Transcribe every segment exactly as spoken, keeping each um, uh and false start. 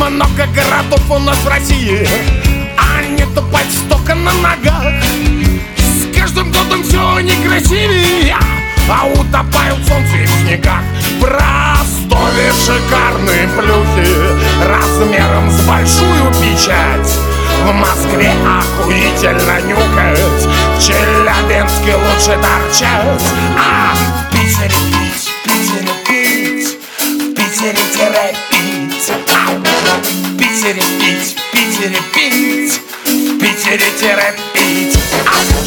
много городов у нас в России, а не топать столько на ногах. С каждым годом все некрасивее, а утопают солнце в снегах. В Ростове шикарные плюхи размером с большую печать. В Москве охуительно нюхать, в Челябинске лучше торчать. А в Питере пить, в Питере пить, в Питере терпеть. А в Питере пить, в Питере пить, в Питере терпеть. А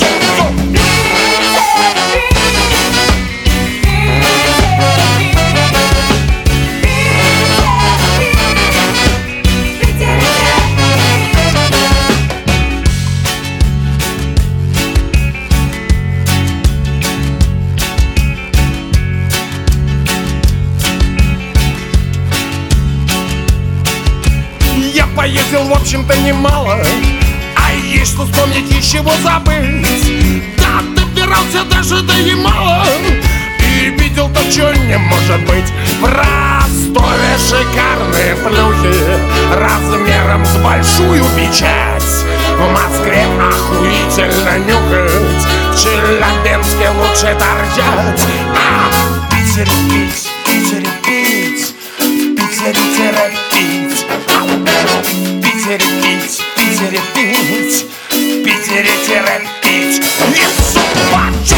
поездил, в общем-то, немало, а есть что вспомнить и чего забыть. Да, добирался даже до Ямала и видел то, что не может быть. В Ростове шикарные плюхи размером с большую печать. В Москве охуительно нюхать, в Челябинске лучше торчать. А в Питере пить, в Питере пить, в Питере терпеть. В Питере пить, в Питере пить, в Питере терпеть. И собачу.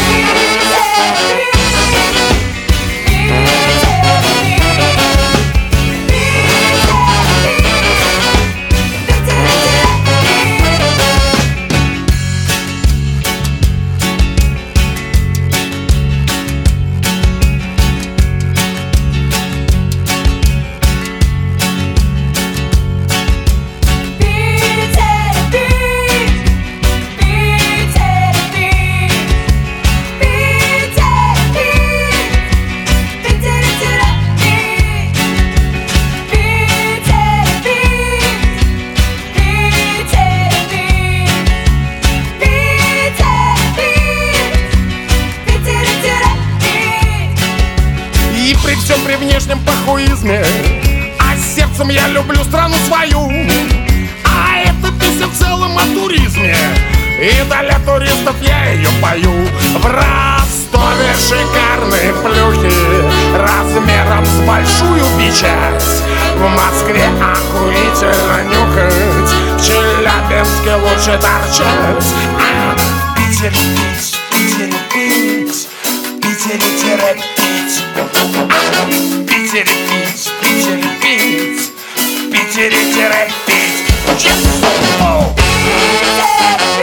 При внешнем похуизме, а сердцем я люблю страну свою. А эта песня в целом о туризме, и для туристов я ее пою. В Ростове шикарные плюхи размером с большую печать. В Москве охуительно нюхать, в Челябинске лучше торчать. А в Питере пить, в Питере пить, в Питере терпеть. В Питере пить, в Питере пить, в Питере терпеть.